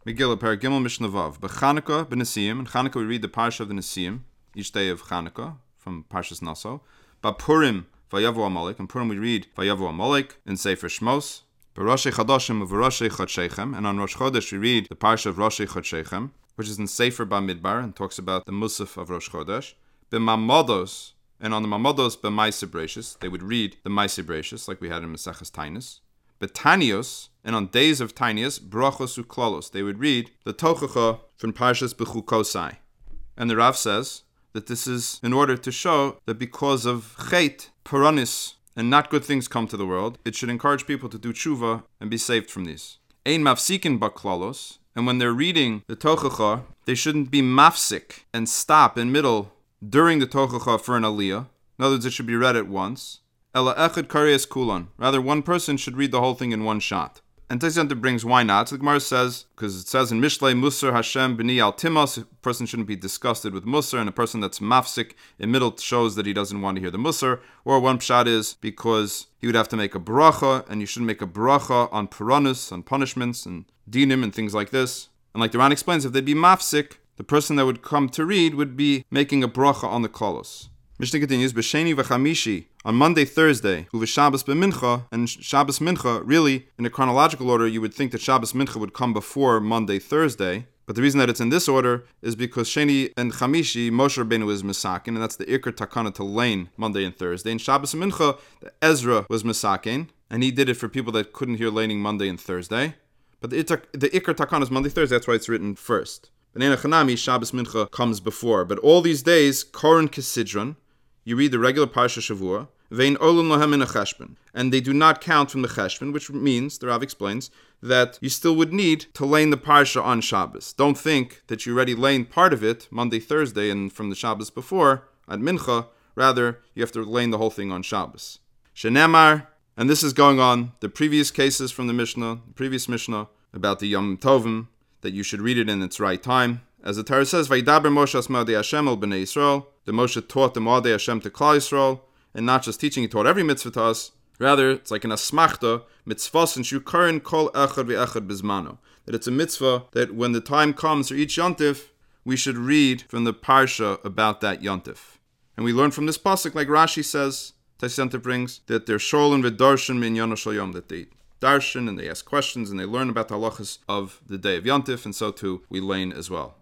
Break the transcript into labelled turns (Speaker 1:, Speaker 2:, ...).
Speaker 1: Megillah, Perek Gimel, Mishnah Vav. B'Chanukah, b'Nesiyim. In Chanukah we read the Parsha of the Nesiyim, each day of Chanukah, from Parshas Naso. B'Purim, Vayavu Amalek. In Purim we read Vayavu Amalek in Sefer Shmos. B'Roshei Chadashim, V'Roshei Chodshechem. And on Rosh Chodesh we read the Parsha of Roshei Chodshechem, which is in Sefer Bamidbar, and talks about the Musaf of Rosh Chodesh. B'Mamodos, and on the Mamodos, B'Maaseh Bereishis, they would read the Maaseh Bereishis, like we had in Maseches Tainus. Betanios, and on days of Tainus, Brachos Uklalos, they would read the Tochacha from Parshas Bechukosai. And the Rav says that this is in order to show that because of Chet, Paranis, and not good things come to the world, it should encourage people to do tshuva and be saved from these. Ein mafsikin baklalos, and when they're reading the Tochacha, they shouldn't be mafsik and stop in middle during the Tochacha for an aliyah. In other words, it should be read at once. Ela echad kareis kulan. Rather, one person should read the whole thing in one shot. And Tosfos brings why not. So the Gemara says, because it says in Mishlei, Musar Hashem b'ni al timos, a person shouldn't be disgusted with Musar, and a person that's mafsik in middle shows that he doesn't want to hear the Musar. Or one pshat is because he would have to make a bracha, and you shouldn't make a bracha on piranus, on punishments, and dinim, and things like this. And like the Ran explains, if they'd be mafsik, the person that would come to read would be making a bracha on the kolos. Mishnah continues, B'Sheni v'Chamishi, on Monday, Thursday, U'v'Shabbos b'Mincha, and Shabbos Mincha, really, in a chronological order, you would think that Shabbos Mincha would come before Monday, Thursday, but the reason that it's in this order is because Sheni and Chamishi, Moshe Rabbeinu is Misakin, and that's the Iker Takana to lane Monday and Thursday. And Shabbos Mincha, Ezra was Misakin, and he did it for people that couldn't hear laning Monday and Thursday. But the Iker Takana is Monday, Thursday, that's why it's written first. But B'nei Chanami, Shabbos Mincha comes before. But all these days, Koran Kisidron, you read the regular Parsha Shavua, Vein Olun Lohem in a Cheshbon, and they do not count from the Cheshbon, which means, the Rav explains, that you still would need to lane the Parsha on Shabbos. Don't think that you already lane part of it, Monday, Thursday, and from the Shabbos before, at Mincha. Rather, you have to lane the whole thing on Shabbos. Shenemar, and this is going on the previous cases from the Mishnah, the previous Mishnah, about the Yom Tovim, that you should read it in its right time. As the Torah says, Vaydaber Moshe as Moadei Hashem el Bnei Yisrael, the Moshe taught the Moadei Hashem to Klal Yisrael, and not just teaching, he taught every mitzvah to us. Rather, it's like an asmachta, mitzvahs and shukarin kol echad ve'echad bizmano. That it's a mitzvah that when the time comes for each yontif, we should read from the parsha about that yontif. And we learn from this pasuk, like Rashi says, Tosfos brings, that they're sholin v'darshan min yono shel yom, that they darshan and they ask questions and they learn about the halachas of the day of yontif, and so too we lane as well.